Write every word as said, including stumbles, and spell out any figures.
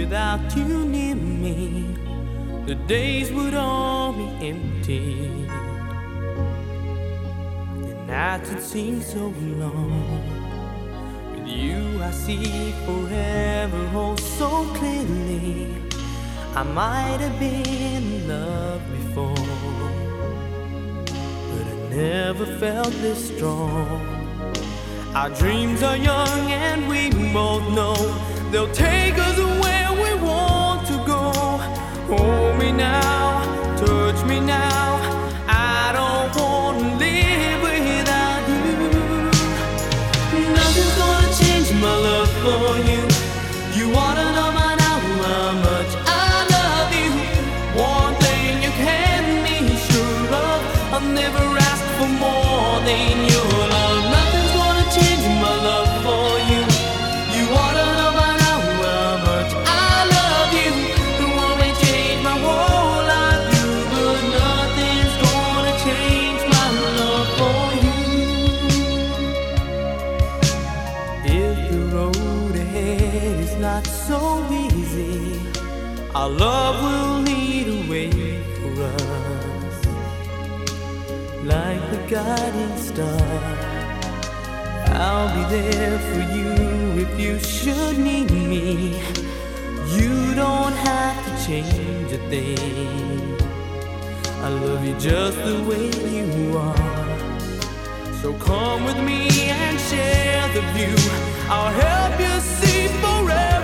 without you near me, the days would all be empty. The nights would seem so long. With you I see forever oh so clearly. I might have been in love before, but I never felt this strong. Our dreams are young and we both know they'll take us where we want to go. Hold me now, touch me now, I don't want to live without you. Nothing's gonna change my love for you. You wanna know by now how much I love you. One thing you can be sure of, I'll never ask for more than your love. Nothing's gonna change my love for you. You wanna know by now how much I love you. It won't change my whole life, you, but nothing's gonna change my love for you. If the road ahead is not so easy, our love will lead a way for us, like the guiding star. I'll be there for you if you should need me. You don't have to change a thing. I love you just the way you are. So come with me and share the view. I'll help you see forever.